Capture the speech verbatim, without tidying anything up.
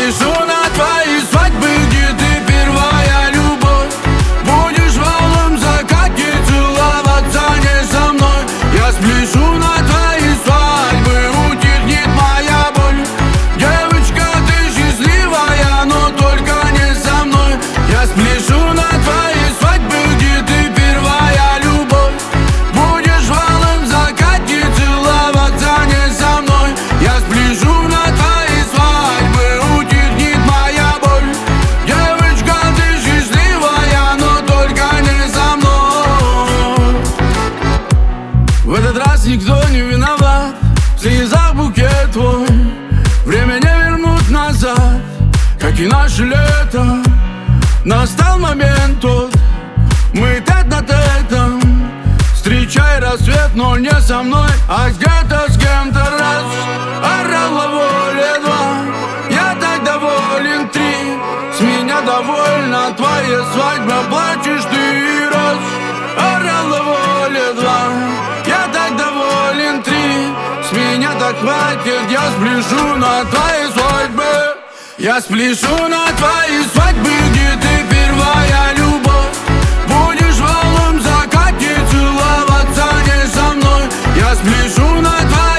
спляшу на твоей свадьбе, где ты первая любовь. Будешь в алом закате целоваться не со мной. Я спляшу на твоей свадьбе, утихнет моя боль. Девочка, ты счастливая, но только не со мной. Я спляшу на твоей свадьбе, где ты первая любовь. Будешь в алом закате целоваться не со мной. Я спляшу на твоей свадьбе, утихнет моя боль. Девочка, ты счастливая, но только не со мной. В этот раз никто не виноват, в слезах букет твой. Время не вернуть назад, как и наше лето. Настал момент тот, мы тет на тетом. Встречай рассвет, но не со мной, а где-то с кем-то раз. Орала воля два, я так доволен три. С меня довольна твоя свадьба, плачешь ты раз. Орала воля два, я так доволен три. С меня так хватит, я спляшу на твоей свадьбе. Я спляшу на твоей свадьбе, где ты первая любовь. Будешь в алом закате целоваться не со мной. Я спляшу на твоей